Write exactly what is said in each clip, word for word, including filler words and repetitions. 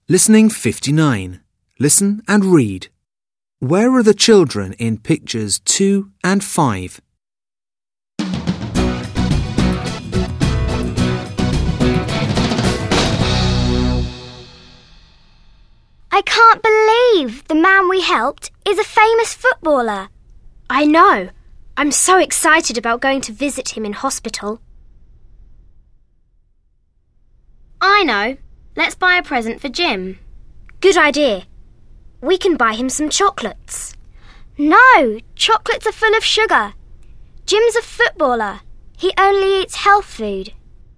Listening fifty-nine. Listen and read. Where are the children in pictures two and five? I can't believe the man we helped is a famous footballer. I know. I'm so excited about going to visit him in hospital. I know. Let's buy a present for Jim. Good idea. We can buy him some chocolates. No, chocolates are full of sugar. Jim's a footballer. He only eats health food.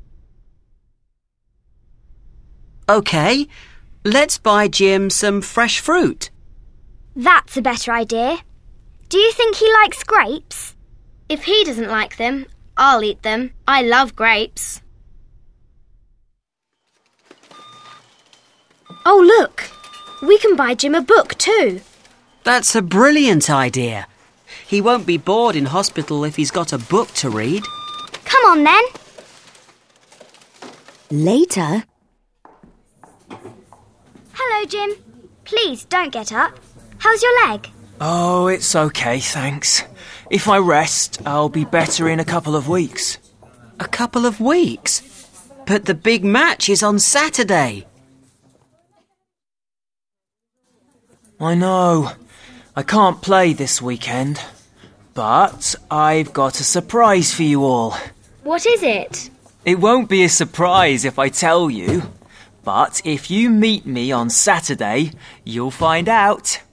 OK, let's buy Jim some fresh fruit. That's a better idea. Do you think he likes grapes? If he doesn't like them, I'll eat them. I love grapes. Oh, look! We can buy Jim a book too. That's a brilliant idea. He won't be bored in hospital if he's got a book to read. Come on then. Later. Hello, Jim. Please don't get up. How's your leg? Oh, it's okay, thanks. If I rest, I'll be better in a couple of weeks. A couple of weeks? But the big match is on Saturday. I know. I can't play this weekend. But I've got a surprise for you all. What is it? It won't be a surprise if I tell you. But if you meet me on Saturday, you'll find out.